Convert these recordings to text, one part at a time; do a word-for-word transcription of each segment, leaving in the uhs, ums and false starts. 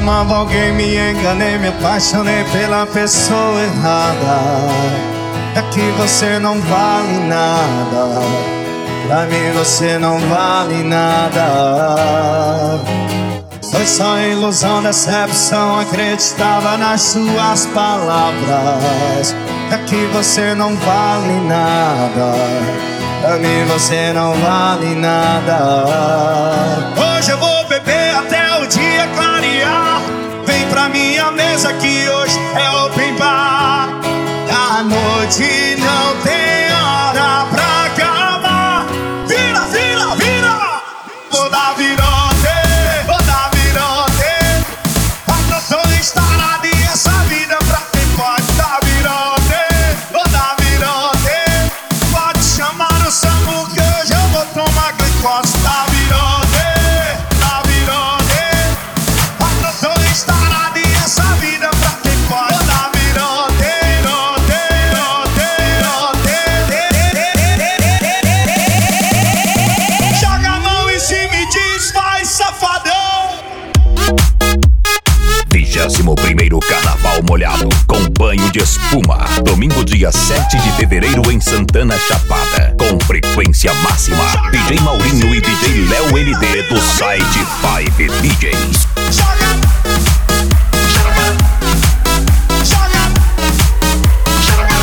amava alguém, me enganei, me apaixonei pela pessoa errada. É que você não vale nada, pra mim você não vale nada. Foi só ilusão, decepção, acreditava nas suas palavras. É que você não vale nada, pra mim você não vale nada. Hoje eu vou beber até o dia clarear. Vem pra minha mesa que hoje é open bar. A noite não tem hora pra acabar. Vira, vira, vira. Vou dar virote, vou dar virote. A canção está na e essa vida pra quem pode dar virote. Vou dar virote. Pode chamar o SAMU que hoje eu vou tomar glicose. Dá virote, dá virote. A canção está na e essa vida pra quem pode dar virote. Virote, virote. Joga a mão em cima e diz vai, safadão. Vigésimo primeiro Carnaval Molhado com banho de espuma. Domingo, dia sete de fevereiro em Santana Chapada. Com frequência máxima. D J Maurinho e D J Léo N D do site Five D Js. Joga, joga, joga, joga,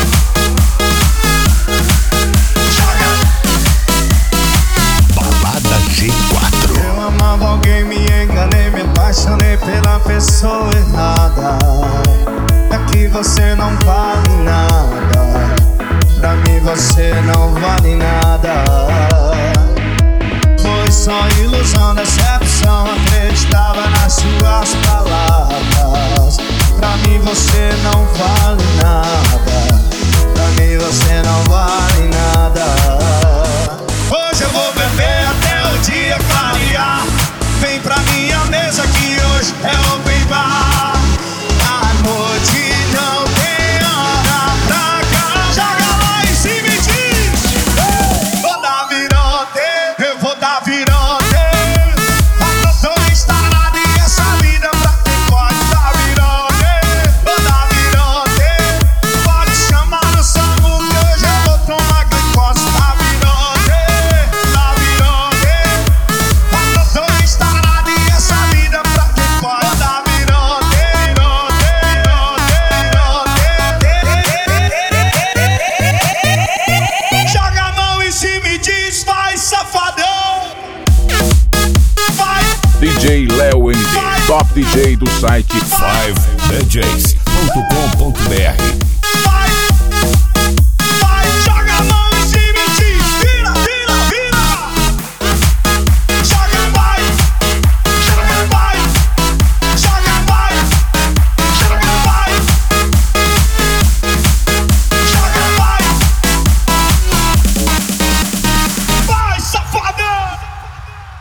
joga. Balada G quatro. Eu amava alguém, me enganei, me apaixonei pela pessoa errada. É que você não vale nada, pra mim você não vale nada. Foi só ilusão, decepção, acreditava nas suas palavras. Pra mim você não vale nada, pra mim você não vale nada. Hoje eu vou beber até o dia clarear. Vem pra minha mesa que hoje é open bar. A noite não tem hora pra cá. Joga lá em cima e diz vou dar virote, eu vou dar virote. A canção está na e essa vida pra quem pode dar virote. Vou dar virote. Pode chamar o SAMU que hoje eu vou tomar glicose. Dá virote, dá virote. A canção está na e essa vida pra quem pode dar virote. Virote, virote. Joga a mão em cima e diz vai, safadão. Vai, D J Léo N D, top D J do site five D Js ponto com ponto br.